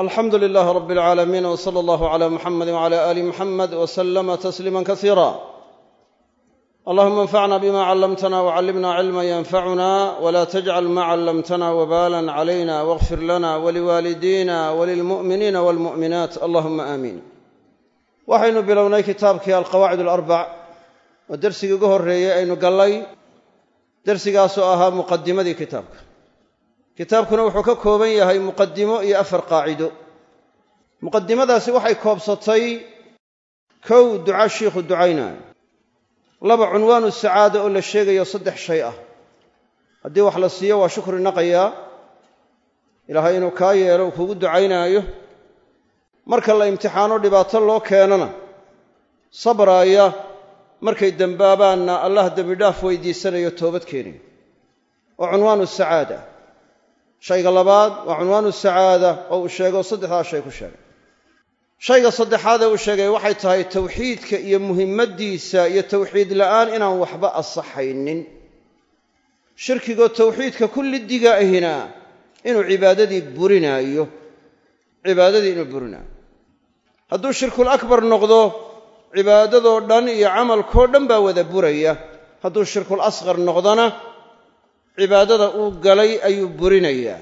الحمد لله رب العالمين وصلى الله على محمد وعلى آل محمد وسلم تسليما كثيرا. اللهم انفعنا بما علمتنا وعلمنا علما ينفعنا ولا تجعل ما علمتنا وبالا علينا واغفر لنا ولوالدينا وللمؤمنين والمؤمنات اللهم آمين. waxaynu bilownay kitaabkii alqawaacid alarbac oo darsigii ugu horreeyay aynu gallay darsigaasoo ahaa muqadimadii kitaabka. kitaabkuna wuxuu ka kooban yahay muqadimo iyo 4 qaacido. muqadimadaasi waxay koobsatay kow duca sheekhu ducaynaa, laba cunwaanu sacaada oo la sheegayo 3 shay ah. haddii wax la siiyo waa shukri naqaya ilaahay inuu kaa yeelo uu kugu ducaynaayo, marka la imtixaano dhibaato loo keenana sabraya, markay dambaabaanna allah dembi dhaaf weydiisanayo toobad keenayo. waa cunwaanu sacaada. shayga labaad waa cunwaanu sacaada oo uu sheego 3 shay ku sheegay. shayga saddexaad ee uu sheegay waxay tahay tawxiidka iyo muhiimadiisa iyo tawxiid la'aan inaan waxba asaxaynin. shirkiga tawxiidka kulli diga ahina inuu cibaadadii burinayo, inuu burinayo. hadduu shirkul akbar noqdo cibaadadoo dhan iyo camalkoo dhan baa wada buraya. hadduu shirkul asghar noqdona cibaadada uu galay ayuu burinayaa.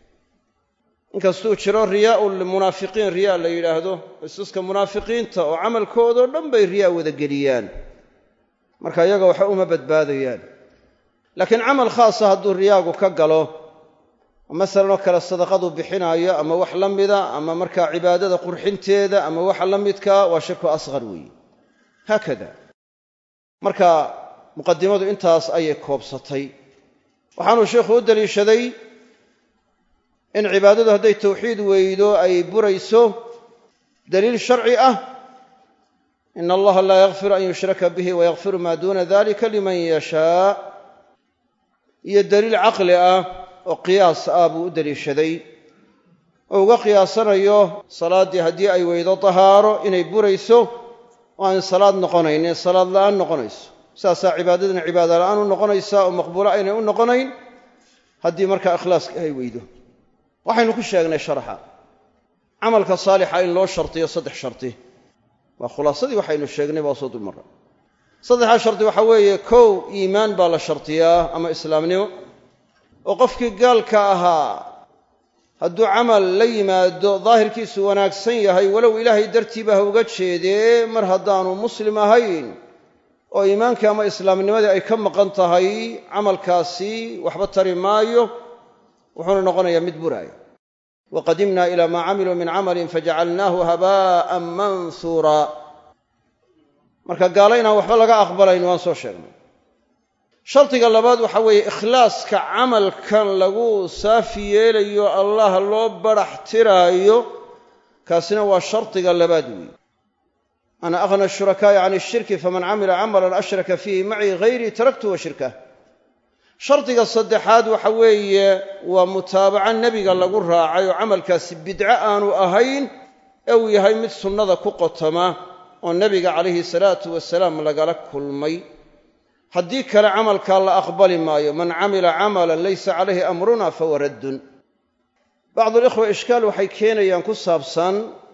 inkastuu jiro riyaa'ul munaafiqiin, riyaa la yidhaahdo istuska munaafiqiinta oo camalkoodoo dhan bay riyaa wada geliyaan, marka iyaga waxa uma badbaadayaan. laakiin camal khaasa hadduu riyaagu ka galo, masalan oo kale sadaqadu bixinaayo ama wax la mida, ama markaa cibaadada qurxinteeda ama waxa la midkaa, waa shirku asghar weeye. haakada marka muqadimadu intaas ayay koobsatay. waxaanuu sheikhu u daliishaday in cibaadadu hadday tawxiid weydo ay burayso daliil sharci ah, ina allaha laa yakfiru an yushraka bihi wayakfiru maa duuna dalika liman yashaa, iyo daliil caqli ah oo qiyaas ah buu u daliishaday oo uga qiyaasanayo salaaddii haddii ay weydo tahaaro inay burayso oo aan salaad noqonaynin, salaad la'aan noqonayso. saasaa cibaadadana cibaada la'aan u noqonaysaa oo maqbuulo aynay u noqonayn haddii markaa ikhlaaska ay weydo. waxaynu ku sheegnay sharaxa camalka saalixa in loo shartiyo 3 sharti. waa khulaasadii waxaynu sheegnay baa soo dulmarra. 3 sharti waxa weeye kow iimaan baa la shartiyaa ama islaamnimo, oo qofkii gaalka ahaa hadduu camal la yimaado daahirkiisu wanaagsan yahay walow ilaahay dartiiba ha uga jeedee, mar haddaanu muslim ahayn oo iimaankii ama islaamnimadii ay ka maqan tahay, camalkaasi waxba tari maayo, wuxuuna noqonayaa mid buraaya. waqadimnaa ilaa maa camiluu min camalin fajacalnaahu habaa'an mansuura. marka gaalo inaan waxba laga aqbalayn waan soo sheegnay. shardiga labaad waxa weeye ikhlaaska camalkan lagu saafi yeelayo allah loo barax tiraayo, kaasina waa shardiga labaad weeye. ana aghna ashurakaa'i can ashirki faman camila camalan ashraka fiihi macii hayrii taraktuhu wa shirkah. shardiga saddexaad waxa weeye waa mutaabaca nebiga lagu raacay oo camalkaasi bidco aanu ahayn ee uu yahay mid sunnada ku qotoma oo nebiga calayhi salaatu wasalaam lagala kulmay. haddii kale camalkaa la aqbali maayo. man camila camalan laysa calayhi amruna fahuwa raddun. bacdulikhwa ishkaal waxay keenayaan ku saabsan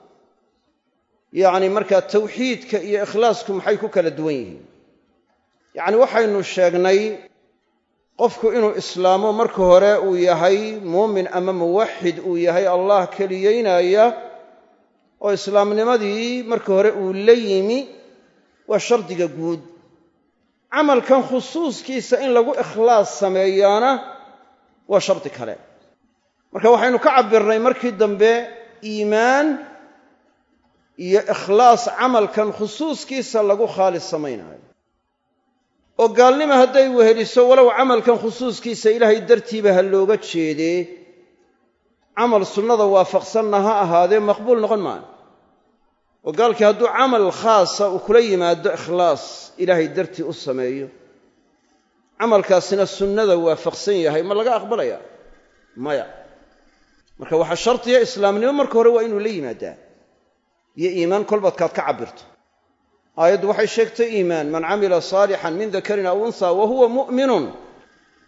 yacni markaa tawxiidka iyo ikhlaasku maxay ku kala duwan yihiin. yacni waxaynu sheegnay qofku inuu islaamo marka hore uu yahay muumin ama muwaxid uu yahay allah keliyeynaya, oo islaamnimadii marka hore uu la yimi waa shardiga guud. camalkan khusuuskiisa in lagu ikhlaas sameeyaana waa shardi kale. marka waxaynu ka cabirnay markii dambe iimaan iyo ikhlaas camalkan khusuuskiisa lagu khaalis samaynayo. oo gaalnimo hadday weheliso walow camalkan khusuuskiisa ilaahay dartiiba ha looga jeedee, camal sunnada waafaqsanna ha ahaadee maqbuul noqon maayo. oo gaalkii hadduu camal khaasa uu kula yimaado ikhlaas ilaahay dartii u sameeyo, camalkaasina sunnada waafaqsan yahay, ma laga aqbalaya? maya. marka waxaa shardiya islaamnimo marka hore waa inuu la yimaadaa, iyo iimaan kolbaadkaad ka cabirto. aayaddu waxay sheegtay iimaan, man camila saalixan min dakarin aw unhaa wahuwa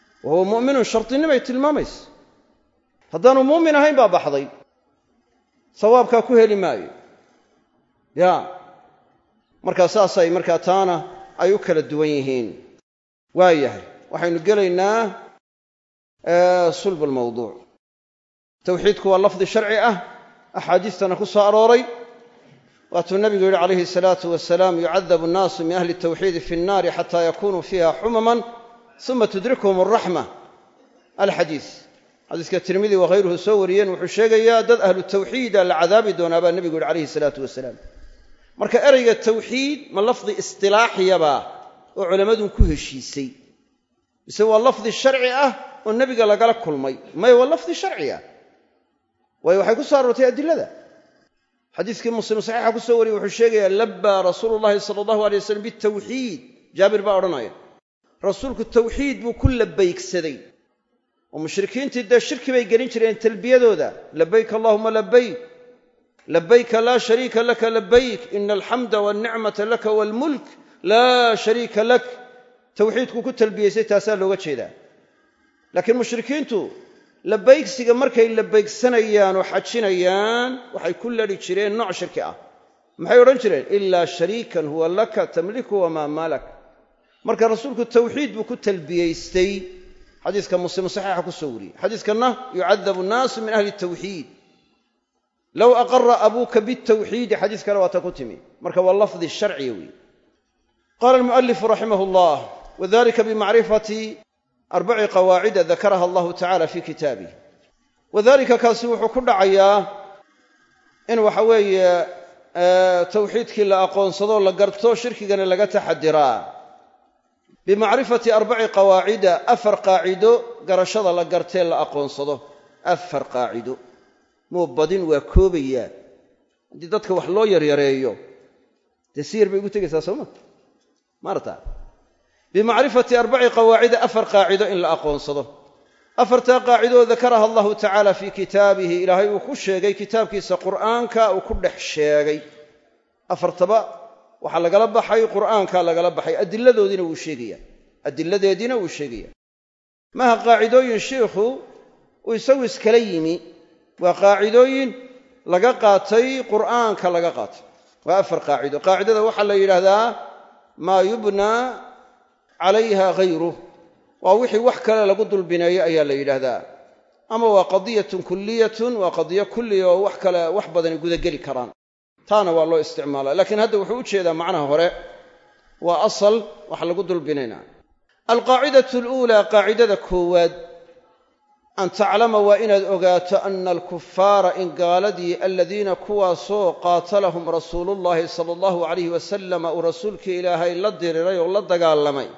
mu'minun shardinimay tilmaamaysa. haddaanu muumin ahayn baa baxday. sawaabkaa ku heli maayo ya markaa saasay markaa taana ay u kala duwan yihiin waayahay waxaynu gelaynaa sulb almawduuc tawxiidku waa lafdi sharci ah axaadiistana ku soo arooray waatuu nabigu yidhi calayhi الsalaatu wasalaam yucadabu الnaasu min ahli الtawxiidi fi الnaari xataa yakunuu fiiha xumaman uma tudrikuhum الraxma alxadiis xadiiska tirmidi wakhayruhu soo wariyeen wuxuu sheegayaa dad ahlu tawxiida la cadaabi doonaa baa nebigu yidhi calayhi الsalaatu wasalaam marka ereyga tawxiid ma lafdi istilaaxiyaba oo culammadun ku heshiisay mise waa lafdi sharci ah oo nebiga lagala kulmay maya waa lafdi sharci ah waayo waxay ku soo aroortay adilada xadiiskii muslim saxiixa ku soo wariyey wuxuu sheegayaa labbaa rasuulu llahi sala allahu alay wasalam bitawxiid jaabir baa odhanaya rasuulku tawxiid buu ku labaygsaday oo mushrikiintii dee shirki bay gelin jireen talbiyadooda labayk allahuma labayk labayka laa shariika laka labayk ina alxamda walnicmata laka waalmulk laa shariika lak tawxiidku ku talbiyeysay taasaa looga jeedaa laakiin mushrikiintu labaygsiga markay labaygsanayaan oo xajinayaan waxay ku ladhi jireen nooc shirki ah maxay odhan jireen ilaa shariikan huwa laka tamliku wamaa malak marka rasuulku tawxiid buu ku talbiyeystay xadiiska muslim saxiixa ku soo wariyey xadiiskanna yucadabu nnaasu min ahli tawxiid low aqara abuuka bitawxiidi xadiis kale waa ta ku timi marka waa lafdi sharciya weeye qaala almu'alifu raximah llah wadalika bimacrifati arbaci qawaacida dakaraha allahu tacala fi kitaabih wadalika kaasi wuxuu ku dhacayaa in waxa weeye tawxiidkii la aqoonsado la garto shirkigana laga taxadiraa bimacrifati arbaci qawaacida afar qaacido garashada la gartee la aqoonsado afar qaacido muu badin waa koobayaa haddii dadka wax loo yaryareeyo dee si yar bay ugu tegaysaa sooma maarta bimacrifati arbaci qawaacida afar qaacido in la aqoonsado afartaa qaacidoo dakaraha allahu tacaala fii kitaabihi ilaahay uu ku sheegay kitaabkiisa qur'aanka uu ku dhex sheegay afartaba waxaa lagala baxay qur'aanka lagala baxay adiladoodiina wuu sheegaya adiladeediina wuu sheegaya maaha qaacidooyin shiikhu uu isagu iskala yimi waa qaacidooyin laga qaatay qur'aanka laga qaatay waa afar qaacido qaacidada waxaa la yidhaahdaa maa yubnaa calayha hayruh waa wixii wax kale lagu dulbineeyo ayaa la yidhaahdaa ama waa qadiyatun kuliyatun waa qadiyo kulliya oo wax kale wax badani gudageli karaan taana waa loo isticmaalaa laakiin hadda wuxuu u jeedaa macnaha hore waa asal wax lagu dulbinaynaa alqaacidatu aluulaa qaacidada koowaad an taclama waa inaad ogaato ana alkufaara in gaaladii aladiina kuwaasoo qaatalahum rasuulullahi sala allahu calayhi wasalama uu rasuulkii ilaahay la diriray oo la dagaalamay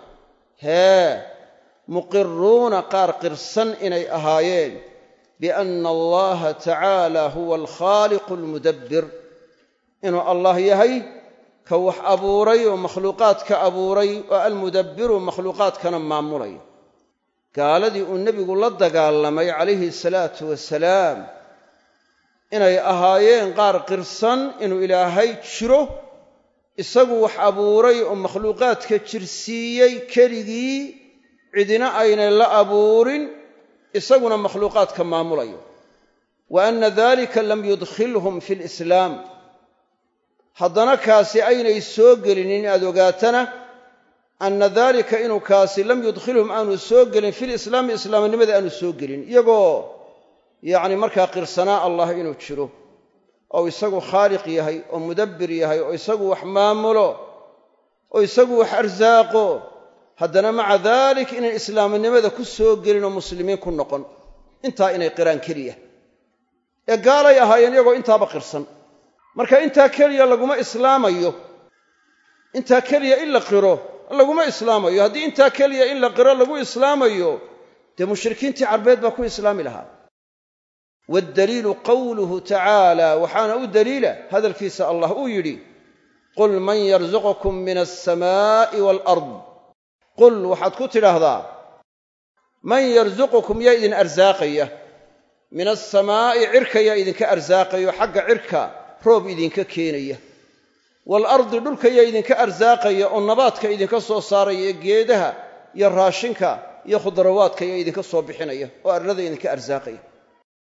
muqiruuna qaar qirsan inay ahaayeen bianna allaha tacaala huwa alkhaaliqu almudabbir inuu allah yahay ka wax abuuray oo makhluuqaadka abuuray oo almudabbiru makhluuqaadkana maamulay gaaladii uu nebigu la dagaalamay calayhi salaatu wasalaam inay ahaayeen qaar qirsan inuu ilaahay jiro isagu wax abuuray oo makhluuqaadka jirsiiyey keligii cidina aynay la abuurin isaguna makhluuqaadka maamulayo wa anna dalika lam yudkhilhum fi lislaam haddana kaasi aynay soo gelinin inaad ogaatana anna dalika inuu kaasi lam yudkhilhum aanu soo gelin filislaami islaamnimada aanu soo gelin iyagoo yacni markaa qirsanaa allah inuu jiro oo isagu khaaliq yahay oo mudabbir yahay oo isagu wax maamulo oo isagu wax arsaaqo haddana maca dalik inay islaamnimada ku soo gelin oo muslimiin ku noqon intaa inay qiraan keliya ee gaalay ahaayeen iyagoo intaaba qirsan marka intaa keliya laguma islaamayo intaa keliya in la qiro laguma islaamayo haddii intaa keliya in la qiro lagu islaamayo dee mushrikiintii carbeed baa ku islaami lahaa waddaliilu qawluhu tacaala waxaana u daliila hadalkiisa allah uu yidhi qul man yarzuqukum min alsamaa'i waalard qul waxaad ku tidhaahdaa man yarzuqukum yaa idin arsaaqaya min alsamaa'i cirka yaa idinka arsaaqayo xagga cirka roob idinka keenaya waalardi dhulka yaa idinka arsaaqaya oo nabaadka idinka soo saaraya ee geedaha iyo raashinka iyo khudrawaadka yaa idinka soo bixinaya oo arlada idinka arsaaqaya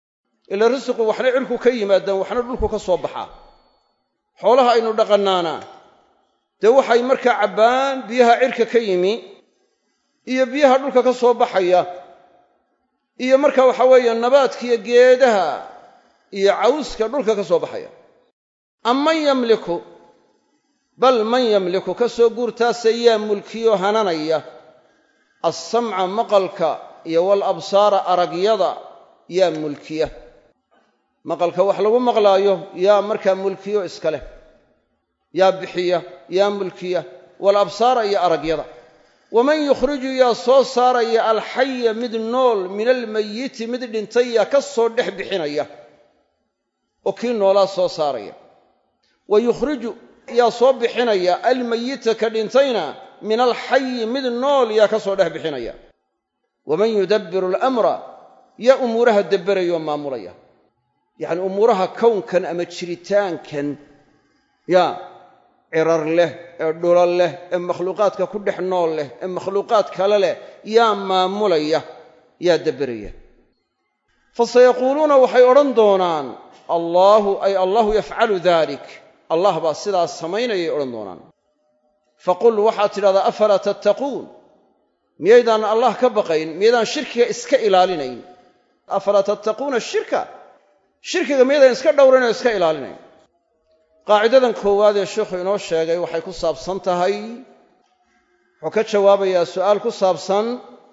ila risqu waxna cirku ka yimaadaan waxna dhulku ka soo baxaa xoolaha aynu dhaqannaana dee waxay markaa cabbaan biyaha cirka ka yimi iyo biyaha dhulka ka soo baxaya iyo marka waxa weeye nabaadkiiyo geedaha iyo cawska dhulka ka soo baxaya amman yamliku bal man yamliku ka soo guurtaasa yaa mulkiyo hananaya assamca maqalka iyo walabsaara aragyada yaa mulkiya maqalka wax lagu maqlaayo yaa markaa mulkiyo iska leh yaa bixiya yaa mulkiya walabsaara iyo aragyada waman yukhriju yaa soo saaraya alxaya mid nool min almayiti mid dhintay yaa ka soo dhex bixinaya oo kii noolaa soo saaraya wa yukhriju yaa soo bixinaya almayita ka dhintayna min alxayi mid nool yaa ka soo dhex bixinaya waman yudabbiru alamra yaa umuuraha dabberaya oo maamulaya yacni umuuraha kownkan ama jiritaankan yaa cirar leh ee dhulal leh ee makhluuqaadka ku dhex nool leh ee makhluuqaad kale leh yaa maamulaya yaa dabberaya fasayaquuluuna waxay odhan doonaan allaahu ay allahu yafcalu dalik allah baa sidaas samaynayay odhan doonaan faqul waxaad tidhahdaa afalaa tattaquun miyaydaan allah ka baqayn miyaydaan shirkiga iska ilaalinayn afalaa tattaquuna shirkiga miyaydaan iska dhowrayn oo iska ilaalinayn qaacidadan koowaad ee sheikhu inoo sheegay waxay ku saabsan tahay wuxuu ka jawaabayaa su'aal ku saabsan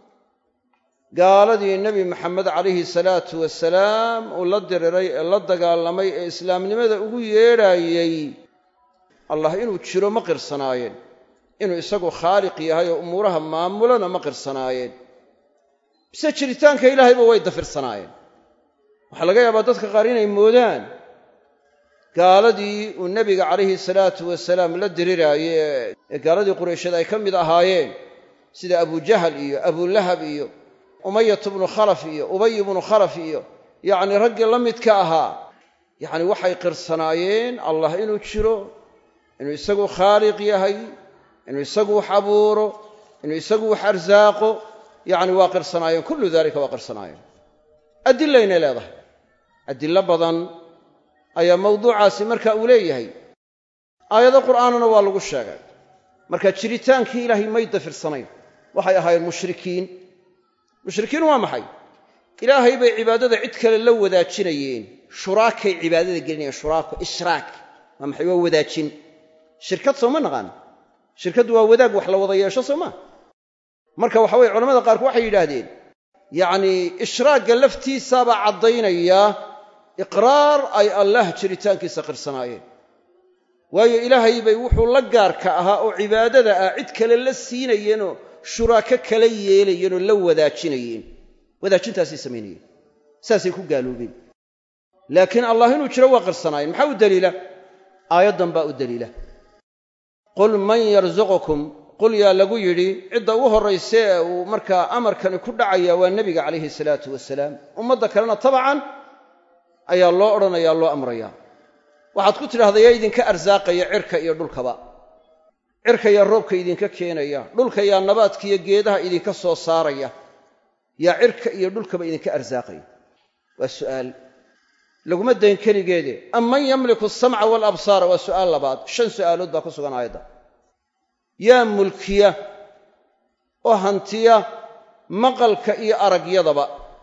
gaaladii nebi maxamed calayhi salaatu wasalaam uu la diriray ee la dagaalamay ee islaamnimada ugu yeedhaayey allah inuu jiro ma qirsanaayeen inuu isagu khaaliq yahay oo umuuraha maamulana ma qirsanaayeen bise jiritaanka ilaahayba way dafirsanaayeen waxaa laga yaabaa dadka qaar inay moodaan gaaladii uu nebiga calayhi salaatu wasalaam la diriraayey ee gaaladii quraysheed ay ka mid ahaayeen sida abujahal iyo abulahab iyo umayat bnu khalaf iyo ubay bnu khalaf iyo yacni raggii la midka ahaa yacni waxay qirsanaayeen allah inuu jiro inuu isagu khaaliq yahay inuu isagu wax abuuro inuu isagu wax arsaaqo yacni waa qirsanaayeen kullu daalika waa qirsanaayeen adilaynay leedahay adillo badan ayaa mawduucaasi marka uu leeyahay aayado qur'aanana waa lagu sheegay marka jiritaankii ilaahay may dafirsanayn waxay ahaayeen mushrikiin waa maxay ilaahay bay cibaadada cid kale la wadaajinayeen shuraakay cibaadada gelinayeen shuraako ishraak waa maxay waa wadaajin shirkad soo ma naqaan shirkaddu waa wadaag wax la wada yeesho soo ma marka waxa weye culamada qaarku waxay yidhaahdeen yacni ishraagga laftiisaabaa caddaynaya iqraar ay allah jiritaankiisa qirsanaayeen waayo ilaahay bay wuxuu la gaarka ahaa oo cibaadada ah cid kale la siinayeenoo shuraako kala yeelayeenoo la wadaajinayeen wadaajintaasay samaynayeen saasay ku gaaloobeen laakiin allah inuu jiro waa qirsanaayeen maxaa u daliila aayaddan baa u daliila qul man yarzuqukum qul yaa lagu yidhi cidda ugu horrayse ee uu markaa amarkani ku dhacaya waa nebiga calayhi salaatu wasalaam ummadda kalena tabacan ayaa loo odhanayaa loo amrayaa waxaad ku tidhahdaa yaa idinka arsaaqaya cirka iyo dhulkaba cirka yaa roobka idinka keenaya dhulka yaa nabaadka iyo geedaha idinka soo saaraya yaa cirka iyo dhulkaba idinka arsaaqaya waa su'aal laguma dayn keligeede amman yamliku asamca waalabsaara waa su'aal labaad 5 su'aalood baa ku sugan aayadda yaa mulkiya oo hantiya maqalka iyo aragyadaba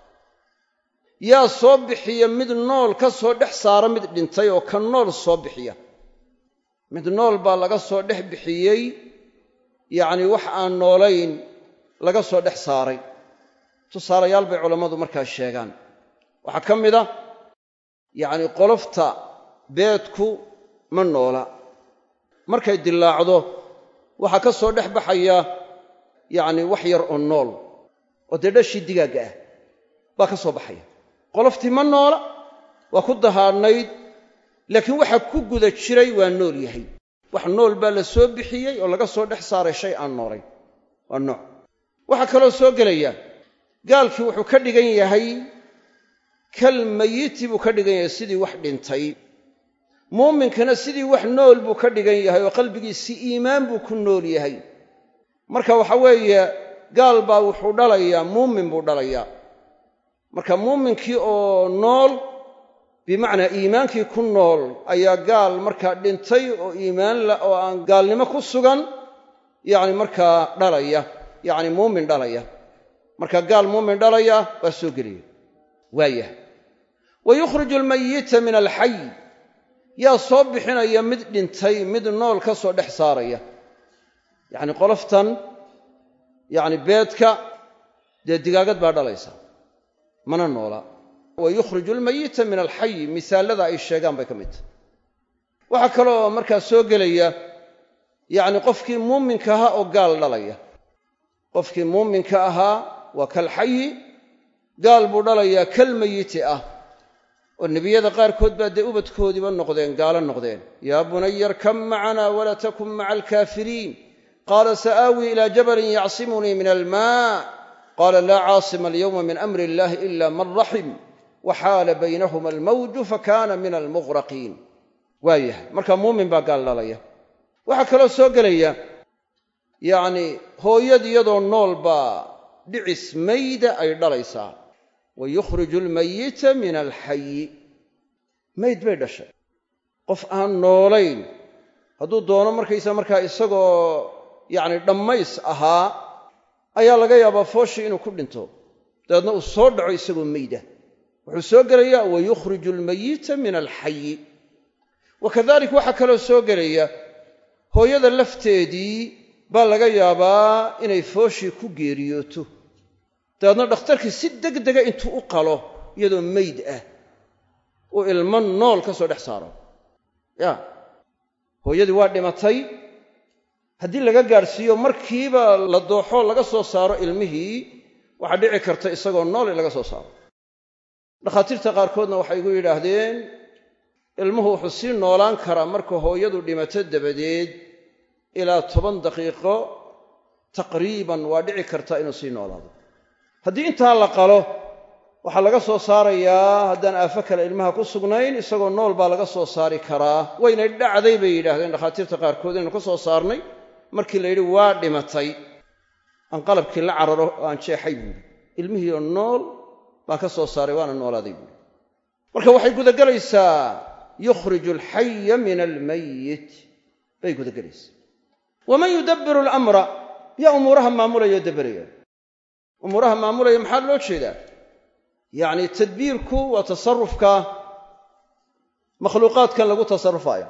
yaa soo bixiya mid nool ka soo dhex saara mid dhintay oo ka nool soo bixiya mid nool baa laga soo dhex bixiyey yacni wax aan noolayn laga soo dhex saaray tusaalayaal bay culammadu markaa sheegaan waxaa ka mid a yacni qolofta beedku ma noola markay dillaacdo waxaa ka soo dhex baxaya yacni wax yar oo nool oo dee dhashii digaagga ah baa ka soo baxaya qoloftii ma noola waa ku dahaadhnayd laakiin waxa ku guda jiray waa nool yahay wax nool baa la soo bixiyey oo laga soo dhex saaray shay aan noolayn waa nooc waxaa kaloo soo gelaya gaalkii wuxuu ka dhigan yahay kal mayiti buu ka dhigan yahay sidii wax dhintay muuminkana sidii wax nool buu ka dhigan yahay oo qalbigiisii iimaan buu ku nool yahay marka waxa weeye gaal baa wuxuu dhalayaa muumin buu dhalayaa marka muuminkii oo nool bimacnaa iimaankii ku nool ayaa gaal markaa dhintay oo iimaan la oo aan gaalnimo ku sugan yacni markaa dhalaya yacni muumin dhalaya marka gaal muumin dhalaya waa soo gelaya waayah wa yukhriju almayita min alxay yaa soo bixinaya mid dhintay mid nool ka soo dhex saaraya yacni qoloftan yacni beedka dee digaagad baa dhalaysa mana noola wa yukhriju almayita min alxay misaalada ay sheegaan bay ka mid tahay waxaa kaloo markaa soo gelaya yacni qofkii muuminka ahaa oo gaal dhalaya qofkii muuminka ahaa waa kalxayi gaal buu dhalayaa kalmayiti ah oo nebiyada qaarkood baa dee ubadkoodiiba noqdeen gaalo noqdeen yaa bunaya arkam macanaa walaa takun maca alkaafiriin qaala sa'aawii ilaa jabalin yacsimunii min almaa qaala laa caasima alyawma min amri illahi ila man raxim waxaala baynahuma almawju fakaana min almughraqiin waayahay markaa muumin baa gaal dhalaya waxaa kaloo soo gelaya yacni hooyad iyadoo nool baa dhicis mayda ay dhalaysaa wa yukhriju almayita min alxayi mayd bay dhashay qof aan noolayn hadduu doono markaa isagoo yacni dhammays ahaa ayaa laga yaabaa fooshii inuu ku dhinto dabeedna uu soo dhaco isagoo mayda wuxuu soo gelayaa wa yukhriju almayita min alxayi wa kadalik waxaa kaloo soo gelaya hooyada lafteedii baa laga yaabaa inay fooshii ku geeriyooto dabeedna dhakhtarkii si degdega intuu u qalo iyadoo mayd ah uu ilmo nool ka soo dhex saaro ya hooyadii waa dhimatay haddii laga gaadhsiiyo markiiba la dooxo laga soo saaro ilmihii waxaa dhici karta isagoo nool in laga soo saaro dhakhaatiirta qaarkoodna waxay igu yidhaahdeen ilmuhu wuxuu sii noolaan karaa marka hooyadu dhimato dabadeed ilaa 10 daqiiqo taqriiban waa dhici karta inuu sii noolaado haddii intaa la qalo waxaa laga soo saarayaa haddaan aafo kale ilmaha ku sugnayn isagoo nool baa laga soo saari karaa waynay dhacday bay yidhaahdeen dhakhaatiirta qaarkood inaynu ka soo saarnay markii la yidhi waa dhimatay aan qalabkii la cararo oo aan jeexay buuri ilmihii oo nool baan ka soo saaray waana noolaaday buuri marka waxay gudagelaysaa yukhriju alxaya min almayit bay gudagelaysaa waman yudabbiru alamra yaa umuuraha maamulaya oo daberaya umuuraha maamulaya maxaa loo jeedaa yacni tadbiirku waa tasarufka makhluuqaadkan lagu tasarrufayo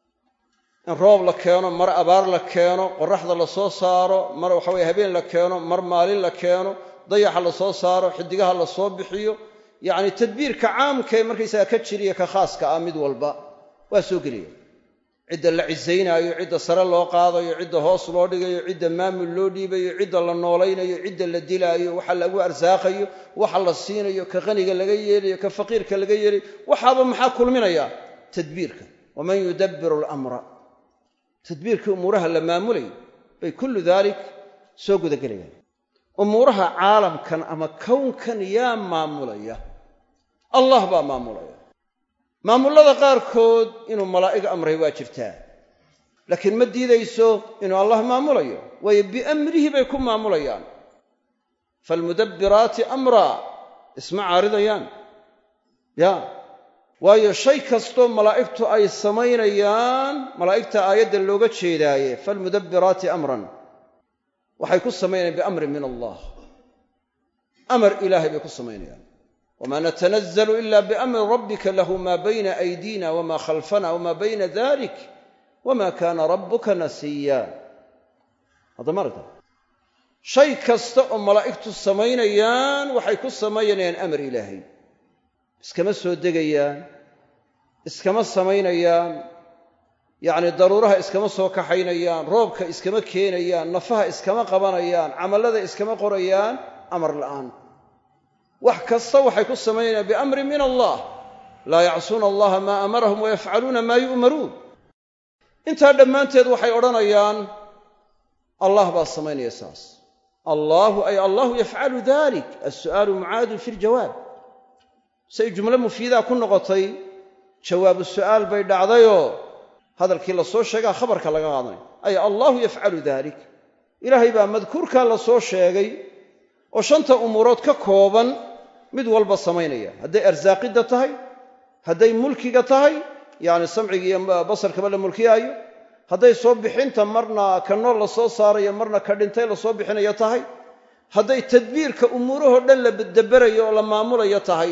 in roob la keeno mar abaar la keeno qorraxda la soo saaro mar habeen la keeno mar maalin la keeno dayaxa la soo saaro xidigaha la soo bixiyo yacni tadbiirka caamka ee markaysaga ka jiriya ka khaaska ah mid walba waa soo gelaya cidda la cisaynaayo cidda sare loo qaadayo cidda hoos loo dhigayo cidda maamul loo dhiibayo cidda la noolaynayo cidda la dilaayo waxa lagu arsaaqayo waxa la siinayo ka qaniga laga yeelayo ka faqiirka laga yeelayo waxaaba maxaa kulminaya tadbiirka waman yudabbiru alamra tadbiirka umuuraha la maamulay bay kullu dalik soo gudagelayaan umuuraha caalamkan ama kownkan yaa maamulaya allah baa maamulaya maamullada qaarkood inuu malaa'ig amray waa jirtaa laakiin ma diidayso inuu allah maamulayo waayo biamrihi bay ku maamulayaan faalmudabbiraati amraa isma caaridayaan ya waayo shay kastoo malaa'igtu ay samaynayaan malaa'igta aayadda looga jeedaaye faalmudabbiraati amran waxay ku samaynayaan biamrin min allah amar ilaahay bay ku samaynayaan wma natanazlu ila biamri rabbika lahu ma bayna aydina wma khalfana wma bayna dalik wma kana rabuka nasiya hadda marata shay kasta oo malaa'igtu samaynayaan waxay ku samaynayaan amar ilaahay iskama soo degayaan iskama samaynayaan yacni daruuraha iskama soo kaxaynayaan roobka iskama keenayaan nafaha iskama qabanayaan camallada iskama qorayaan amar la'aan wax kasta waxay ku samaynayaan biamrin min allah laa yacsuuna allaha maa amarahum wayafcaluuna maa yu'maruun intaa dhammaanteed waxay odhanayaan allah baa samaynaya saas allahu ay allahu yafcalu dalik alsu'aalu mucaadun fi ljawaab say jumlo mufiidaa ku noqotay jawaabu su'aal bay dhacdayoo hadalkii la soo sheegaa khabarka laga qaadanay ay allahu yafcalu dalik ilaahay baa madkuurkaa la soo sheegay oo 5 umuurood ka kooban mid walba samaynaya hadday arsaaqidda tahay hadday mulkiga tahay yacni samciga iyo basarkaba la mulkiyaayo, hadday soo bixinta marna ka nool la soo saarayo marna ka dhintay la soo bixinayo tahay, hadday tadbiirka umuurahoo dhan la daberayo oo la maamulayo tahay,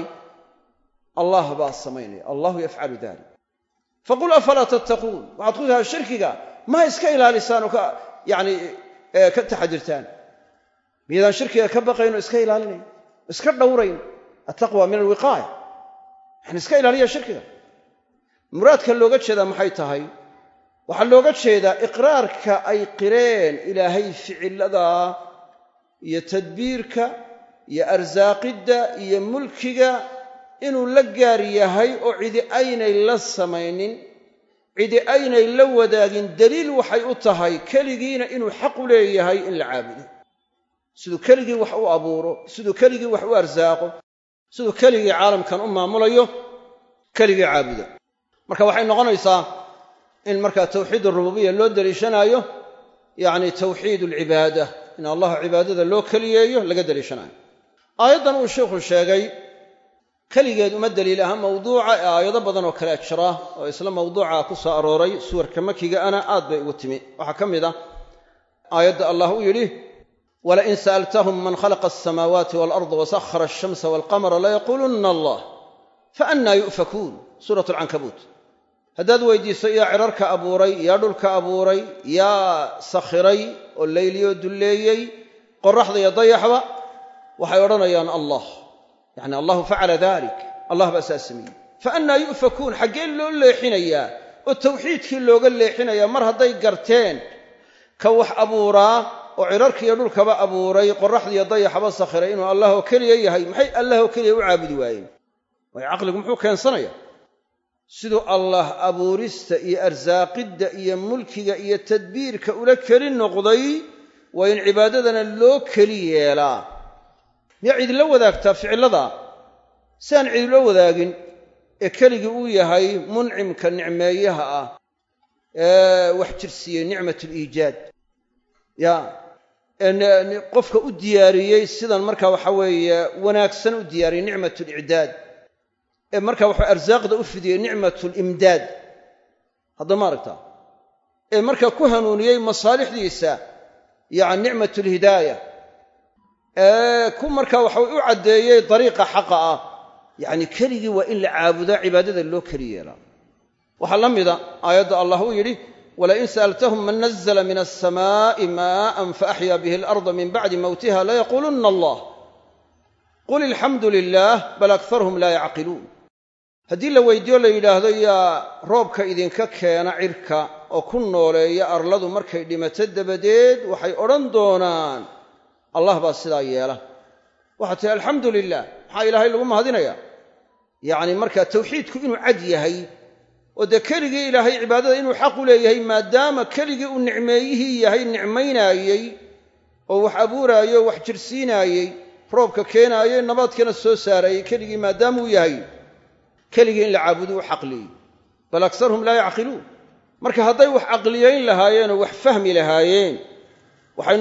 allah baa samaynaya. allahu yafcalu dalik. faqul afalaa tattaquun, waxaad ku tahay shirkiga ma iska ilaalisaan oo yani ka taxadirtaan. miyadaan shirkiga ka baqayn oo iska ilaalinayn, iska dhowrayn? attaqwa min alwiqaaya, yani iska ilaaliya shirkiga. muraadka looga jeedaa maxay tahay? waxaa looga jeedaa iqraarka ay qireen ilaahay ficilada iyo tadbiirka iyo arsaaqidda iyo mulkiga inuu la gaar yahay oo cidi aynay la samaynin, cidi aynay la wadaagin. daliil waxay u tahay keligiina inuu xaq u leeyahay in la caabudo, siduu keligii wax u abuuro, siduu keligii wax u arsaaqo, siduu keligii caalamkan u maamulayo, keligii caabuda. marka waxay noqonaysaa in markaa tawxiid arububiya loo daliishanaayo yacni tawxiid alcibaada, in allah cibaadada loo keliyeeyo laga daliishanayo. aayaddan uu sheikhu sheegay keligeed uma daliil aha mawduuca ee aayado badan oo kale jira oo isla mawduuca ku soo arooray suwarka makiga ana aad bay ugu timi. waxaa ka mid ah aayadda allah uu yidhi walain sa'altahum man khalaqa alsamaawaati waalarda wasakhara alshamsa waalqamara layaquulunna allah faannaa yu'fakuun. suurat alcankabuut. haddaad weydiiso yaa cirarka abuuray, yaa dhulka abuuray, yaa sakhiray oo leyliyoo dulleeyey, qoraxda iyo dayaxba, waxay odhanayaan allah. yacni allahu facala dalik, allah baa saas sameeyey. faannaa yu'fakuun, xaggee loo leexinayaa oo tawxiidkii looga leexinayaa mar hadday garteen ka wax abuuraa oo cirarka iyo dhulkaba abuuray, qoraxda iyo dayaxba sakhiray inuu allah oo keliya yahay. maxay allah oo keliya u caabudi waayeen? waayo caqligu muxuu keensanayaa siduu allah abuurista iyo arsaaqidda iyo mulkiga iyo tadbiirka ula keli noqday, waa in cibaadadana loo keli yeelaa. miyaa cidila wadaagtaa ficillada si aan cidilo wadaagin ee keligii uu yahay muncimka nicmeeyaha ah ee wax jirsiiyey nicmatuliijaad, ya qofka u diyaariyey sidan markaa waxa weeye wanaagsan u diyaariyey nicmatulicdaad, ee markaa waxa arsaaqda u fidiyey nicmatulimdaad. hadda ma aragtaa ee markaa ku hanuuniyey masaalixdiisa yacni nicmatulhidaaya, ee ku markaa waxa u caddeeyey dariiqa xaqa ah. yacni keligii waa in la caabudaa, cibaadada loo keli yeelaa. waxaa la mida aayadda allah uu yidhi walain sa'altahum man nazla min alsamaa'i maa'an faaxyaa bihi alarda min bacdi mawtiha layaquulunna allah qul ilxamdu lilah bal akharuhum laa yacqiluun. haddii la weydiiyo la yidhaahdo yaa roobka idinka keena cirka oo ku nooleeya arladu markay dhimato dabadeed, waxay odhan doonaan allah baa sidaa yeela. waxaa tihi alxamdu lilah, maxaa ilaahay lagu mahadinayaa? yacni markaa tawxiidku inuu cad yahay oo dee keligii ilaahay cibaadada inuu xaq u leeyahay, maadaama keligii uu nicmeeyihii yahay, nicmaynaayey oo wax abuuraayey oo wax jirsiinaayey, roobka keenaayey, nabaadkana soo saarayey, keligii maadaamuu yahay, keligii in la caabudo u xaqliyey. bal aksaruhum laa yacqiluun. marka hadday wax caqliyayn lahaayeen oo wax fahmi lahaayeen, waxay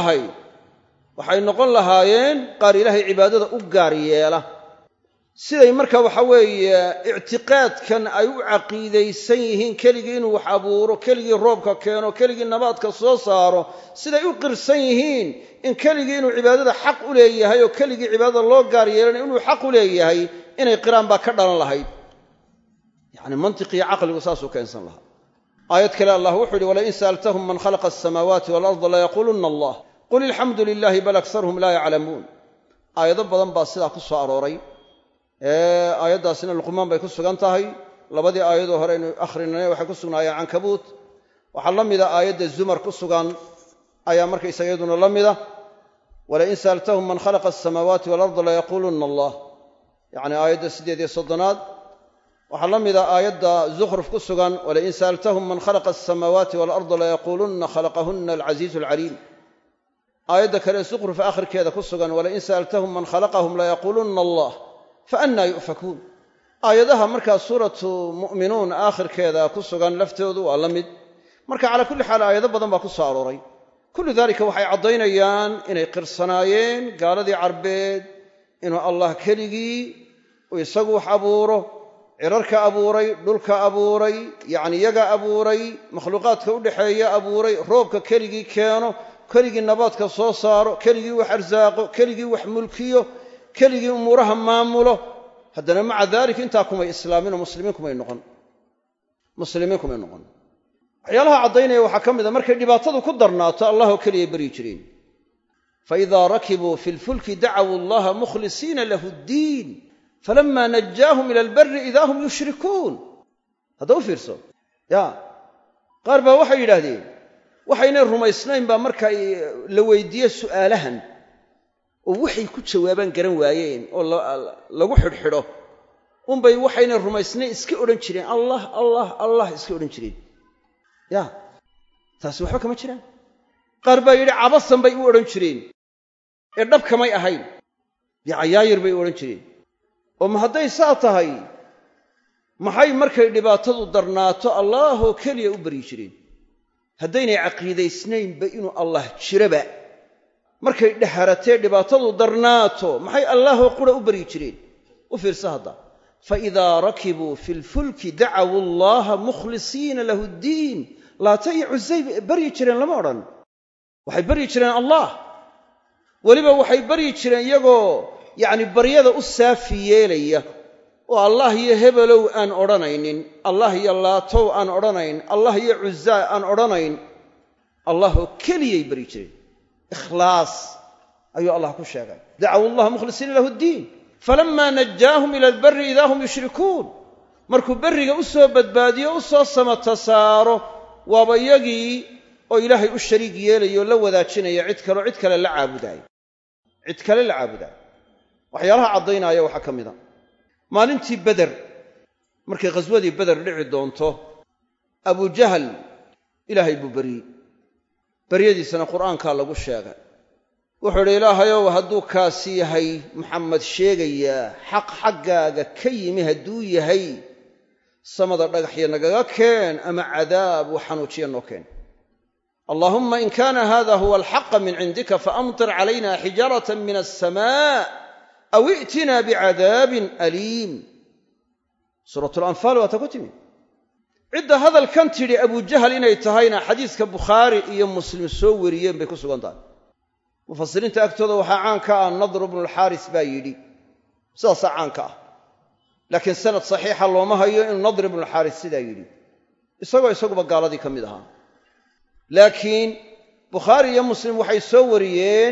noqon lahaayeen qaar ilaahay cibaadada u gaar yeela. siday marka waxa weeye ictiqaadkan ay u caqiidaysan yihiin keligii inuu wax abuuro, keligii roobka keeno, keligii nabaadka soo saaro, siday u qirsan yihiin in keligii inuu cibaadada xaq u leeyahay oo keligii cibaadada loo gaar yeelana inuu xaq u leeyahay inay qiraan baa ka dhalan lahayd. yacni mantiqiyo caqligu saasuu keensan lahaa. aayad kale allah wuxuu yidhi walain sa'altahum man khalaqa alsamaawaati waalarda layaquulunna allah qul ilxamdu lilahi bal aksaruhum laa yaclamuun. aayado badan baa sidaa ku soo arooray. aayaddaasina luqmaan bay ku sugan tahay. labadii aayadoo hore aynu akhrinay waxay ku sugnaayeen cankabuut. waxaa la mida aayadda zumar ku sugan ayaa markaysaga iyaduna la mida walain sa'altahum man khalaqa alsamaawaati waalarda layaquulunna allah, yacni aayadda 38. waxaa la mida aayadda zukhruf ku sugan walain sa'altahum man khalaqa alsamaawaati waalarda layaquulunna khalaqahunna alcasiizu alcaliim. aayadda kale zukhruf aakhirkeeda ku sugan walain sa'altahum man khalaqahum layaquulunna allah faannaa yu'fakuun. aayadaha markaa suuratu mu'minuun aakhirkeeda ku sugan laftoodu waa la mid. marka calaa kulli xaal aayado badan baa ku soo arooray. kullu daalika waxay caddaynayaan inay qirsanaayeen gaaladii carbeed inuu allah keligii uu isagu wax abuuro cirarka abuuray dhulka abuuray yacni yaga abuuray makhluuqaadka u dhexeeya abuuray roobka keligii keeno keligii nabaadka soo saaro keligii wax arsaaqo keligii wax mulkiyo keligii umuuraha maamulo haddana maca daalika intaa kumay islaaminoo muslimiin kumay noqon waxyaalaha caddaynaya waxaa ka mid a markay dhibaatadu ku darnaato allah oo keliyay baryi jireen faidaa rakibuu fi lfulki dacawuu allaha mukhlisiina lahu ddiin falama najaahum ila albari idaa hum yushrikuun hadda u fiirso ya qaar baa waxay yidhaahdeen waxaynay rumaysnayn baa marka la weydiiye su'aalahan oo waxay ku jawaabaan garan waayeen oo lagu xidhxidho unbay waxaynay rumaysnayn iska odhan jireen allah allah allah iska odhan jireen ya taasi waxba kama jiraan qaar baa yidhi cabasan bay u odhan jireen ee dhab kamay ahayn yacayaayir bay u odhan jireen oo ma hadday saa tahay maxay markay dhibaatadu darnaato allaahoo keliya u baryi jireen haddaynay caqiidaysnaynba inuu allah jiraba markay dhaharatee dhibaatadu darnaato maxay allaahoo qura u baryi jireen u fiirsa hadda faidaa rakibuu fi lfulki dacawuu allaha mukhlisiina lahu ddiin laata iyo cusay baryi jireen lama odhan waxay baryi jireen allah weliba waxay baryi jireen iyagoo yacni baryada u saafi yeelaya oo allah iyo hebelow aan odhanaynin allah iyo laatow aan odhanayn allah iyo cuzaa aan odhanayn allahoo keliyay baryi jireen ikhlaas ayuu allah ku sheegay dacawuu allaha mukhlisiina lahu ddiin falama najaahum ila albari idaa hum yushrikuun markuu berriga u soo badbaadiyo u soo samata saaro waaba iyagii oo ilaahay u shariig yeelaya oo la wadaajinaya cid kale la caabudaaya waxyaalaha caddaynaya waxaa ka mid a maalintii beder markay ghaswadii beder dhici doonto abujahal ilaahay buu beryey beryadiisana qur'aankaa lagu sheegay wuxuu idhi ilaahayow hadduu kaasi yahay maxamed sheegayaa xaq xaggaaga ka yimi hadduu yahay samada dhagaxya nagaga keen ama cadaab uu xanuujiya noo keen allaahumma in kaana hada huwa alxaqa min cindika faamtir calayna xijaaratan min alsamaa aw i'tinaa bicadaabin aliim suuratu lanfaal waata ku timi cidda hadalkan tidhi abujahal inay tahayna xadiiska bukhaari iyo muslim soo wariyeen bay ku sugan tahay mufasiriinta agtooda waxaa caanka ah nadr bnu alxaaris baa yidhi sidaasaa caanka ah laakiin sanad saxiixa looma hayo inuu nadr ibnu alxaaris sidaa yidhi isaguba gaaladii ka mid ahaa laakiin bukhaari iyo muslim waxay soo wariyeen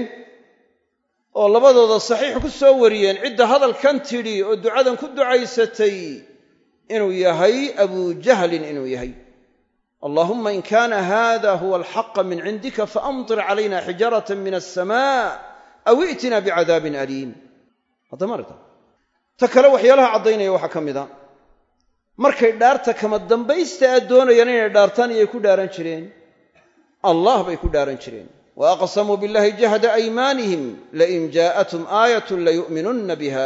oo labadooda saxiix ku soo wariyeen cidda hadalkan tidhi oo ducadan ku ducaysatay inuu yahay abujahlin inuu yahay allaahumma in kaana hada huwa alxaqa min cindika faamtir calayna xijaaratan min alsamaa aw i'tina bicadaabin aliim hadda maragta ta kale waxyaalaha caddaynaya waxaa ka mid a markay dhaarta kama dambaysta aad doonayaan inay dhaartaan iyay ku dhaaran jireen allah bay ku dhaaran jireen wa aqsamuu billahi jahda aymaanihim lain jaa'athum aayatun layu'minunna biha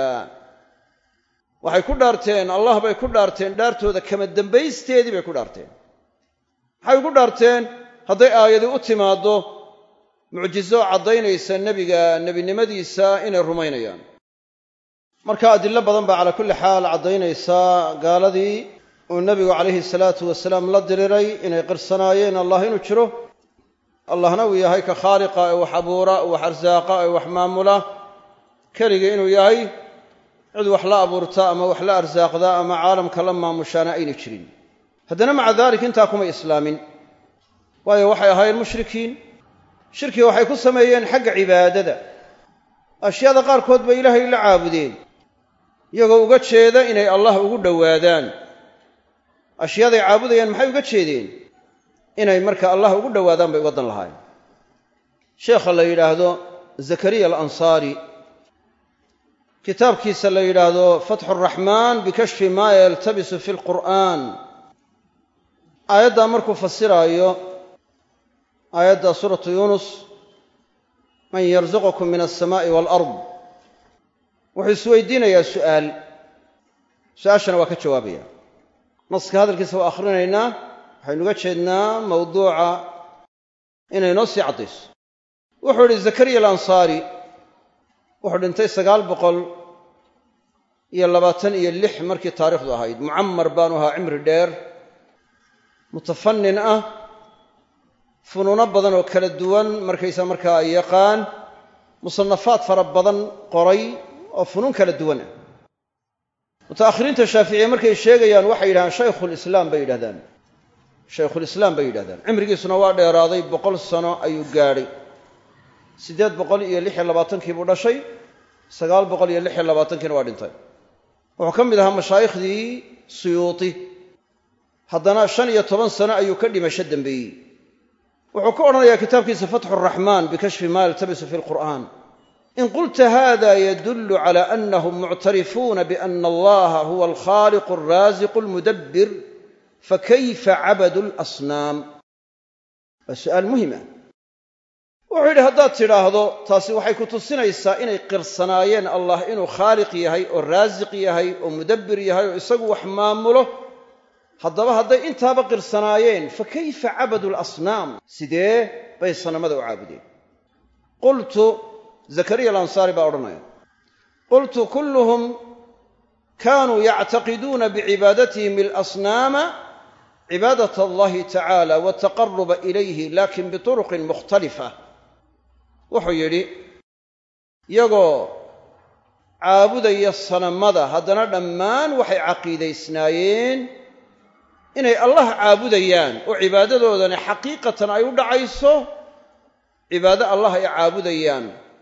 waxay ku dhaarteen allah bay ku dhaarteen dhaartooda kama dambaysteedii bay ku dhaarteen maxay ugu dhaarteen hadday aayadi u timaaddo mucjizo caddaynaysa nebinimadiisa inay rumaynayaan marka adillo badan baa calaa kulli xaal caddaynaysaa gaaladii uu nebigu calayhi salaatu wasalaam la diriray inay qirsanaayeen allah inuu jiro allahna uu yahay ka khaaliqa ee wax abuura wax arsaaqa ee wax maamula keligii inuu yahay cid wax la abuurta ama wax la arsaaqda ama caalamka la maamushaana ayna jirin haddana maca daalik intaa kumay islaamin waayo waxay ahaayeen mushrikiin shirkiga waxay ku sameeyeen xagga cibaadada ashyaada qaarkood bay ilaahay la caabudeen iyagoo uga jeeda inay allah ugu dhowaadaan ashyaaday caabudayaan maxay uga jeedeen inay marka allah ugu dhowaadaan bay uga dan lahaayeen sheekha la yidhaahdo zakariya alansaari kitaabkiisa la yidhaahdo fatxu araxmaan bikashfi maa yaltabisu fi lqur'aan aayaddaa markuu fasiraayo aayadda suuratu yuunus man yarzuqukum min alsamaa'i waalard wuxuu isweydiinayaa su-aashana waa ka jawaabaya naska hadalkiisa waa akhrinaynaa waxaynu uga jeednaa mawduuca inay noo sii caddayso wuxuu idhi zakariya alansaari wuxuu dhintay 26 markii taariikhdu ahayd. mucammar baanu ahaa, cimri dheer, mutafannin ah, funuuno badan oo kala duwan markaysa markaa yaqaan, musanafaad fara badan qoray oo funuun kala duwan ah. mutaakhiriinta shaaficiye markay sheegayaan waxay yidhahdaan shaykhulislaam bay yidhahdaan. shaykhulislaam bay yidhahdaan. cimrigiisuna waa dheeraaday, 100 sano ayuu gaadhay. 826 buu dhashay, 926 waa dhintay. wuxuu ka mid ahaa mashaaikhdii suyuuti, haddana 15 sano ayuu ka dhimasho dambeeyey. wuxuu ka odhanayaa kitaabkiisa fatxu raxmaan bikashfi ma yaltabisu fi lqur'aan: in qulta hada yadullu cala anahum muctarifuuna biana allaha huwa alkhaaliqu alraasiqu almudabbir fakayfa cabadu lasnaam. waa su'aal muhima. wuxuu yidhi haddaad tidhaahdo taasi waxay ku tusinaysaa inay qirsanaayeen allah inuu khaaliq yahay oo raasiq yahay oo mudabbir yahay oo isagu wax maamulo. haddaba hadday intaaba qirsanaayeen fakayfa cabadu lasnaam, sidee bay sanamada u caabudeen? qultu, zakariya alansaari baa odhanaya, qultu kulluhum kaanuu yactaqiduuna bicibaadatihim alasnaama cibaadat allahi tacaala wataqaruba ilayhi lakin bituruqin mukhtalifa. wuxuu yidhi iyagoo caabudaya sanamada haddana dhammaan waxay caqiidaysnaayeen inay allah caabudayaan oo cibaadadoodani xaqiiqatan ay u dhacayso cibaado allah ay caabudayaan.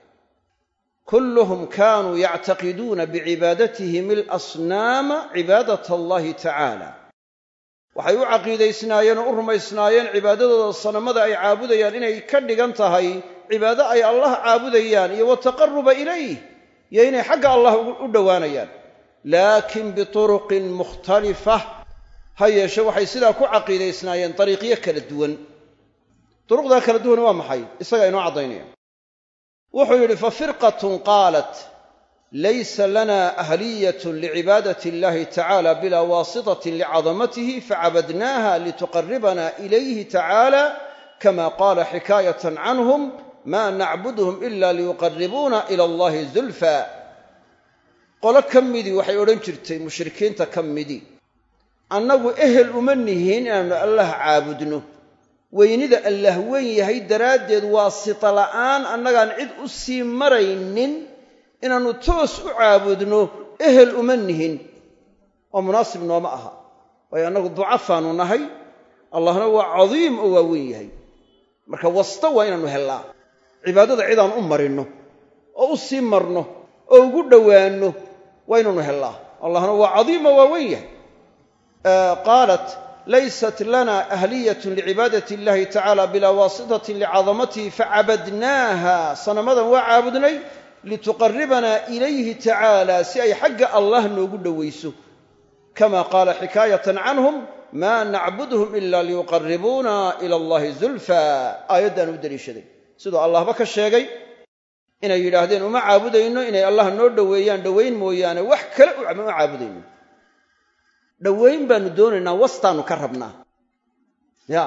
kulluhum kaanuu yactaqiduuna bicibaadatihim alasnaama cibaadat allahi tacaala. waxay u caqiidaysnaayeen oo u rumaysnaayeen cibaadadooda sanamada ay caabudayaan inay ka dhigan tahay cibaado ay allah caabudayaan iyo wataqaruba ilayh, iyo inay xagga allah u dhowaanayaan. laakin bituruqin mukhtalifa, ha yeeshe waxay sidaa ku caqiidaysnaayeen dariiqyo kala duwan. duruqdaa kala duwan waa maxay? isagaa inoo caddaynaya. wuxuu yidhi fafirqatun qaalat laysa lana ahliyatun licibaadati illahi tacaala bilaa waasitatin licadamatihi facabadnaaha lituqaribana ilayhi tacaala kama qaala xikaayatan canhum ma nacbuduhum ila liyuqaribuuna ila allahi zulfa. qolo ka midii waxay odhan jirtay, mushrikiinta ka midii, annagu ehel uma nihiin inaannu allah caabudno. weynida allah weyn yahay daraaddeed waasita la'aan annagaan cid u sii maraynin inaannu toos u caabudno ehel uma nihin oo munaasib nooma aha. waayo annagu ducafaanu nahay, allahna waa cadiim oo waa weyn yahay. marka wasta waa inaannu hellaa, cibaadada cidaan u marinno oo u sii marno oo ugu dhowaanno waa inaannu hellaa. allahna waa cadiim oo waa weyn yahay. qaalat laysat lana ahliyatun licibaadati illahi tacaala bilaa waasitatin licadamatihi facabadnaaha, sanamadan waa caabudnay lituqaribanaa ilayhi tacaala, si ay xagga allah noogu dhowayso. kama qaala xikaayatan canhum ma nacbuduhum ila liyuqaribuuna ila allahi zulfa. aayaddaan u daliishaday siduu allahba ka sheegay inay yidhaahdeen uma caabudayno inay allah noo dhoweeyaan dhowayn mooyaane wax kale uma caabudayno. dhowayn baanu doonaynaa, wastaanu ka rabnaa. ya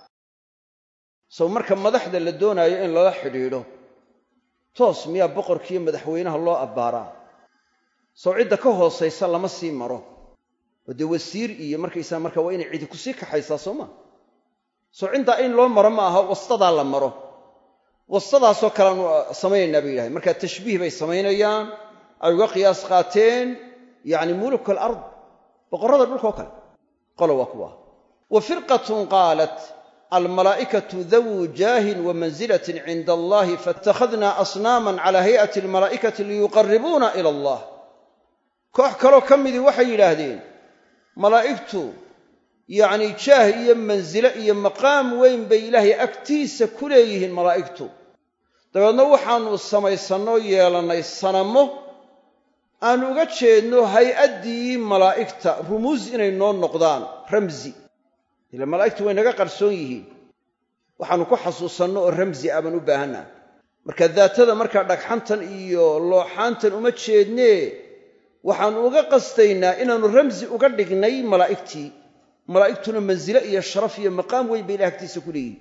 sow marka madaxda la doonaayo in lala xidhiidho toos miyaa boqorkiiyo madaxweynaha loo abbaaraa? sow cidda ka hoosaysa lama sii maro oo dee wasiir iyo markaysaa marka waa inay cidi ku sii kaxaysaa soo ma? sow ciddaa in loo maro ma aha, wastadaa la maro. wastadaasoo kaleanu samaynaynaa bay yidhahdeen. markaa tashbiih bay samaynayaan, ay uga qiyaas qaateen yacni muluk alard, boqorrada dhulkao kale. qolo waa kuwa. wa firqatun qaalat almalaa'ikatu dawuu jaahin wa manzilatin cinda allahi faittakhadnaa asnaaman cala hay'ati almalaa'ikati liyuqaribuuna ila allah. koox kaloo ka midii waxay yidhaahdeen malaa'igtu yacni jaah iyo mansilo iyo maqaam weyn bay ilaahay agtiisa ku leeyihiin malaa'igtu. dabeedna waxaannu samaysannoo yeelannay sanamo aanu uga jeedno hay-addii malaa'igta, rumuus inay noo noqdaan, ramsi. ila malaa'igtu way naga qarsoon yihiin, waxaannu ku xasuusanno oo ramsi ah baan u baahannaha. marka daatada markaa dhagxantan iyo looxaantan uma jeednee waxaannu uga qastaynaa inaannu ramsi uga dhignay malaa'igtii. malaa'igtuna mansilo iyo sharaf iyo maqaam weyn bay ilaah agtiisa ku leeyihin.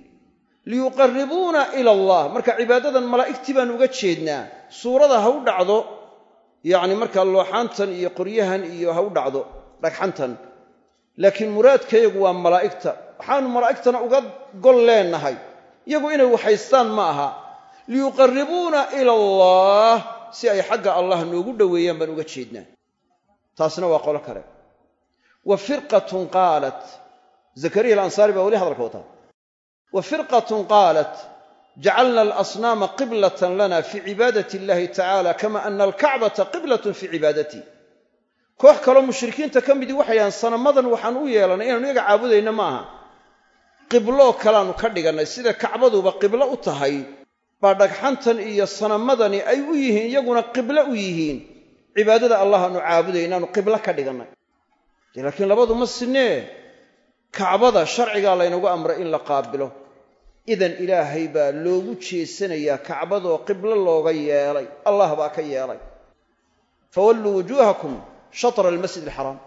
liyuqaribuuna ila allah, marka cibaadadan malaa'igtii baannu uga jeednaa. suurada ha u dhacdo yacni markaa looxaantan iyo qoryahan iyo ha u dhacdo dhagxantan laakiin muraadkayagu waa malaa'igta waxaanu malaa'igtana uga gol leenahay iyagu inay waxaystaan ma aha liyuqarribuuna ila allah si ay xagga allah noogu dhoweeyaan baan uga jeednaa taasna waa qolo kale wa firqatun qaalat zakariya alansaari baa weli hadalka wataa wa firqatun qaalat jacalna alasnaama qiblatan lana fii cibaadati illahi tacaala kama ana alkacbata qiblatun fii cibaadati koox kaloo mushrikiinta ka midii waxay dhahaan sanamadan waxaan u yeelannay inaanu iyaga caabudayna ma aha qibloo kalaannu ka dhigannay sida kacbaduba qiblo u tahay baa dhagxantan iyo sanamadani ay u yihiin iyaguna qiblo u yihiin cibaadada allah aanu caabudayna inaanu qiblo ka dhigannay laakiin labadu ma sinee kacbada sharcigaa laynagu amray in la qaabilo idan ilaahay baa loogu jeesanayaa kacbadoo qiblo looga yeelay allah baa ka yeelay fawalluu wujuuhakum shatra almasjid alxaraam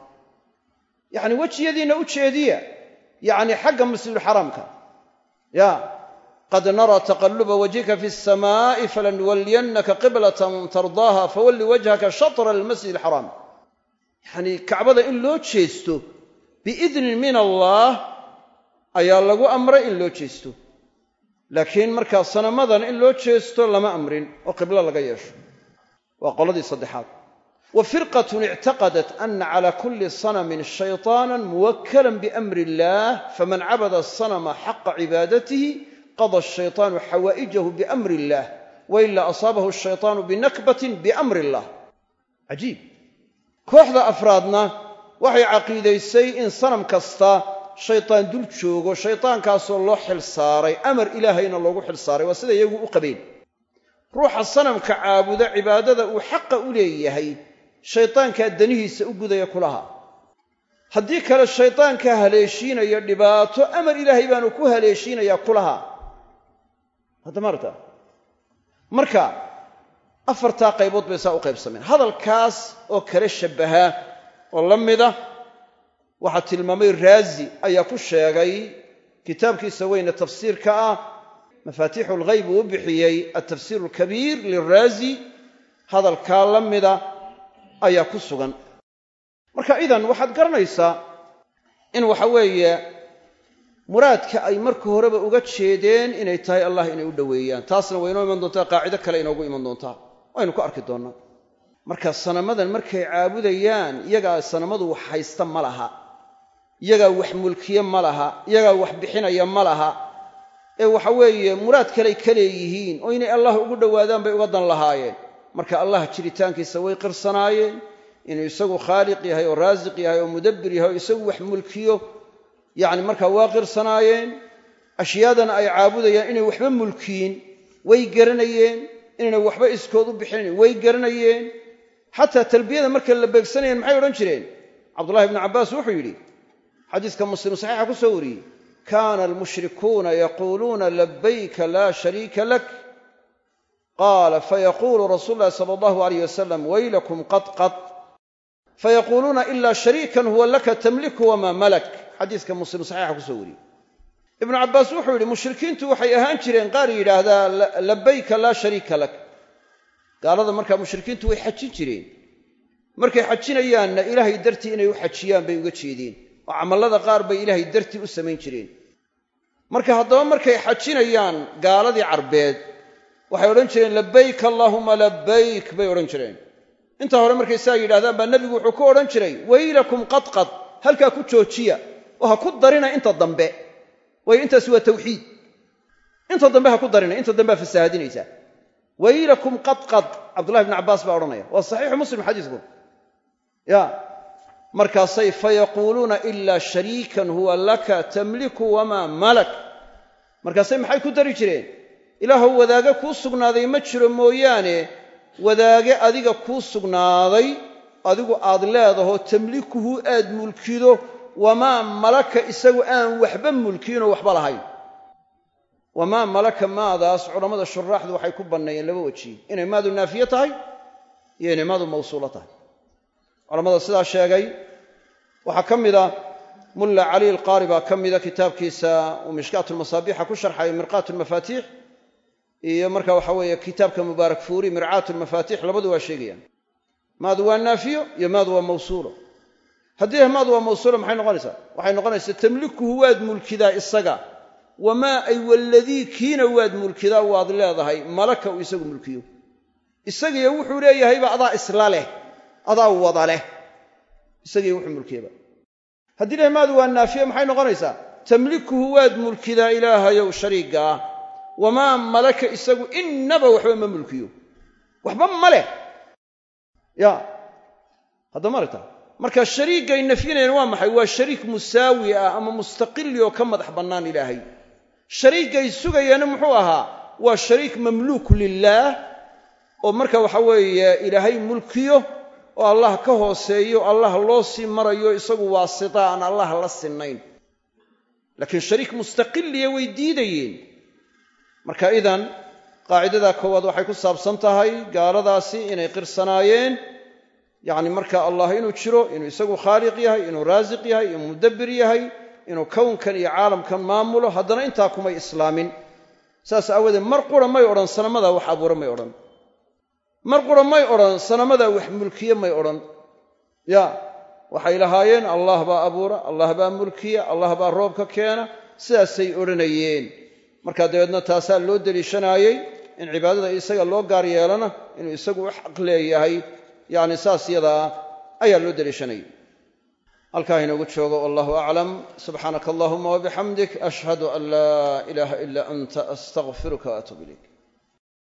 yacni wejiyadiinna u jeediya yacni xagga masjidulxaraamka ya qad naraa taqalluba wajhika fi alsamaa'i falanuwalliyannaka qiblatan tardaaha fawalli wajhaka shatra almasjid alxaraam yacni kacbada in loo jeesto biidnin min allah ayaa lagu amray in loo jeesto laakiin markaa sanamadan in loo jeesto lama amrin oo qiblo laga yeesho waa qoladii saddexaad wa firqatun ictaqadat ana cala kulli sanamin shayطaanan muwakkalan biamri illah faman cabada asanama xaqa cibaadatihi qada ashayطaanu xawaa'ijahu biamri illah wailaa asaabahu ashayطaanu binakbatin biamri illah cajiib kooxda afraadna waxay caqiidaysay in sanam kasta shaytaan dul joogo shaytaankaasoo loo xil saaray amar ilaahayna loogu xil saaray waa sida iyagu u qabeen ruuxa sanamka caabuda cibaadada uu xaqa u leeyahay shaytaankaa danihiisa u gudaya kulaha haddii kale shaytaankaa haleeshiinaya dhibaato amar ilaahay baanu ku haleeshiinayaa kulaha hadda maarta marka afartaa qaybood bay saa u qaybsameen hadalkaas oo kale shabbahaa oo la mida waxaa tilmaamay raazi ayaa ku sheegay kitaabkiisa weyne tafsiirka ah mafaatiixu lghayb uu u bixiyey altafsiir alkabiir liraazi hadalkaa la mida ayaa ku sugan marka idan waxaad garanaysaa in waxa weeye muraadka ay marka horeba uga jeedeen inay tahay allah inay u dhoweeyaan taasna way inoo iman doontaa qaacido kale inoogu iman doontaa waynu ku arki doonnaa marka sanamadan markay caabudayaan iyagaa sanamadu wax haysta ma laha iyagaa wax mulkiye ma laha iyagaa wax bixinaya ma laha ee waxa weeye muraad kaley ka leeyihiin oo inay allah ugu dhowaadaan bay uga dan lahaayeen marka allah jiritaankiisa way qirsanaayeen inuu isagu khaaliq yahay oo raasiq yahay oo mudabbir yahay oo isagu wax mulkiyo yacni markaa waa qirsanaayeen ashyaadana ay caabudayaan inay waxba mulkiyin way garanayeen inayna waxba iskood u bixinayn way garanayeen xataa talbiyada markay la beegsanayeen maxay odhan jireen cabdullahi ibnu cabbaas wuxuu yidhi xadiiska muslim saxiixa ku soo wariyey kaana almushrikuuna yaquuluuna labayka laa shariika lak qaala fayaquulu rasuulu llahi sala allahu alayh wasalam waylakum qad fayaquuluuna ilaa shariikan huwa laka tamliku wamaa malak xadiiska muslim saxiixa ku soo wariyey ibnu cabbaas wuxuu yidhi mushrikiintu waxay ahaan jireen qaar yidhaahdaa labayka laa shariika lak gaalada markaa mushrikiintu way xajin jireen markay xajinayaanna ilaahay dartii inay u xajiyaan bay uga jeedeen oo camallada qaar bay ilaahay dartii u samayn jireen marka haddaba markay xajinayaan gaaladii carbeed waxay odhan jireen labayk allaahuma labayk bay odhan jireen intaa hore markay saa yidhahdaan baa nebigu wuxuu ku odhan jiray waylakum qadqad halkaa ku joojiya oo ha ku darina inta dambe waayo intaasi waa tawxiid inta dambe ha ku darina inta dambe ha fasaahadinaysaa waylakum qadqad cabdullahi ibnu cabbaas baa odhanaya waa saxiixu muslim xadiisku ya markaasay fayaquuluuna ilaa shariikan huwa laka tamliku wamaa malak markaasay maxay ku dari jireen ilaahow wadaage kuu sugnaaday ma jiro mooyaane wadaage adiga kuu sugnaaday adigu aad leedahoo tamlikuhu aad mulkido wamaa malaka isagu aan waxba mulkiinoo waxba lahayn wamaa malaka maadaas culammada shuraaxdu waxay ku banneeyeen laba weji inay maadu naafiye tahay iyo inay maadu mawsuulo tahay culammada sidaa sheegay waxaa ka mida mulla cali alqaari baa ka mida kitaabkiisa uu mishkaatu lmasaabiixa ku sharxay mirqaatu lmafaatiix iyo marka waxa weeye kitaabka mubaarak fuuri mircaatu lmafaatiix labadu waa sheegayaan maadu waa naafiyo iyo maadu waa mawsuulo haddii maadu waa mawsuulo maxay noqonaysaa waxay noqonaysaa tamlikuhu waad mulkidaa isaga wamaa ay waladii kiina waad mulkidaa waad leedahay malaka uu isagu mulkiyo isagiyo wuxuu leeyahayba adaa isla leh adaa wada leh isagiyo wuxuu mulkiyaba haddii lehmaadu waa naafiye maxay noqonaysaa tamlikuhu waad mulkidaa ilaahayow shariigga ah wamaa malaka isagu innaba waxba ma mulkiyo waxba ma leh ya hadda maragta marka shariiggay nafyinayaan waa maxay waa shariik musaawi ah ama mustaqili oo ka madax bannaan ilaahay shariiggay sugayana muxuu ahaa waa shariik mamluuku lilaah oo marka waxa weeye ilaahay mulkiyo oo allah ka hooseeyo allah loo sii marayo isagu waasita aan allah la sinnayn laakiin shariik mustaqiliya way diidayeen marka idan qaacidada koowaad waxay ku saabsan tahay gaaladaasi inay qirsanaayeen yacni marka allah inuu jiro inuu isagu khaaliq yahay inuu raasiq yahay inuu mudabbir yahay inuu kownkan iyo caalamkan maamulo haddana intaa kumay islaamin saas aawadeed mar qura may odhan sanamadaa wax abuura may odhan mar qura may odhan sanamadaa wax mulkiye may odhan ya waxay lahaayeen allah baa abuura allah baa mulkiya allah baa roobka keena sidaasay odhanayeen markaa dabeedna taasaa loo deliishanaayey in cibaadada isaga loo gaar yeelana inuu isagu u xaq leeyahay yacni saas yadaa ayaa loo deliishanayay halkaa inoogu joogo wallahu aclam subxaanaka allahuma wabixamdik ashhadu an laa ilaaha ila anta astaqfiruka waatuub ilayk